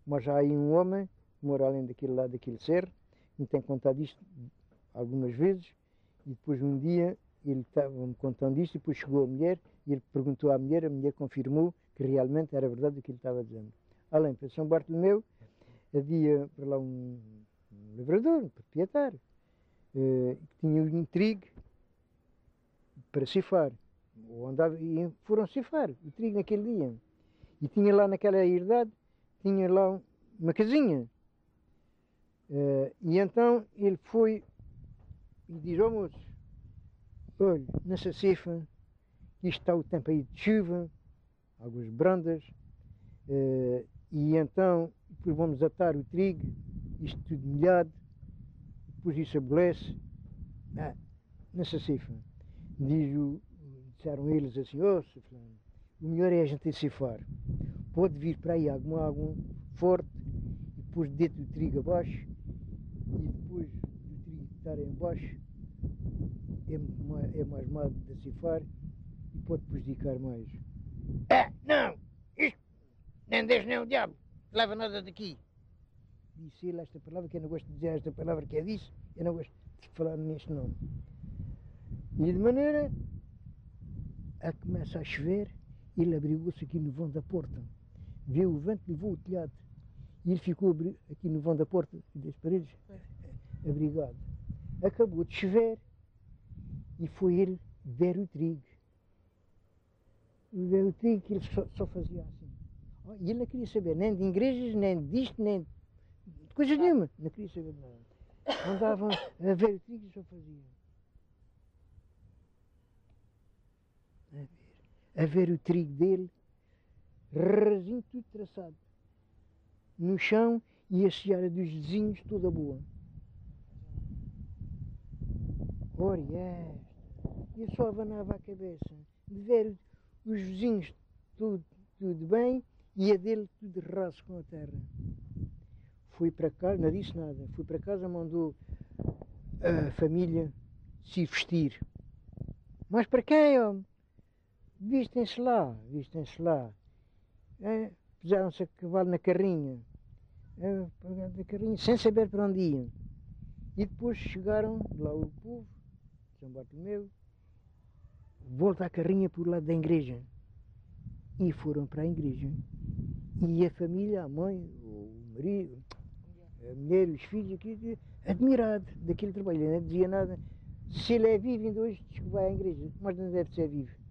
mas já há aí um homem que mora além daquele lado, daquele cerro, me tem contado isto algumas vezes, e depois um dia ele estava-me contando isto, e depois chegou a mulher, e ele perguntou à mulher, a mulher confirmou que realmente era verdade o que ele estava dizendo. Além para São Bartolomeu, havia para lá um lavrador, um proprietário, que tinha um trigo para cifar. Ou andava, e foram cifar o trigo naquele dia. E tinha lá naquela herdade, tinha lá uma casinha. E então ele foi e diz ao moço, olha, nessa cefa, isto está o tempo aí de chuva, águas brandas, e então depois vamos atar o trigo, isto tudo molhado, depois isso abolece. Nessa cefa, disseram eles assim, oh, o melhor é a gente cifar. Pode vir para aí alguma água forte, e depois deita o trigo abaixo, e depois do trigo estar em baixo, é mais mal de cifar e pode prejudicar mais. Não! Isto nem Deus nem o diabo leva nada daqui. Disse ele esta palavra, que eu não gosto de dizer esta palavra que é disso, eu não gosto de falar neste nome. E de maneira a começa a chover, ele abrigou-se aqui no vão da porta. Viu o vento, levou o telhado. E ele ficou aqui no vão da porta e das paredes, abrigado. Acabou de chover e foi ele ver o trigo. Ver o trigo que ele só fazia assim. E ele não queria saber nem de igrejas, nem disto, nem de coisa nenhuma. Não queria saber de nada. Andavam a ver o trigo e só fazia. A ver o trigo dele, rasinho, tudo traçado. No chão, e a seara dos vizinhos toda boa. Ora, eu só abanava a cabeça de ver os vizinhos tudo bem e a dele tudo raso com a terra. Fui para casa, não disse nada, fui para casa, mandou a família se vestir. Mas para quem, homem? Vistem-se lá, vistem-se lá. Puseram-se a cavalo na carrinha, sem saber para onde iam. E depois chegaram lá o povo, São Bartolomeu, volta a carrinha por lado da igreja. E foram para a igreja. E a família, a mãe, o marido, a mulher, os filhos, aqui, admirado daquele trabalho. Ele não dizia nada. Se ele é vivo, ainda hoje diz que vai à igreja, mas não deve ser vivo.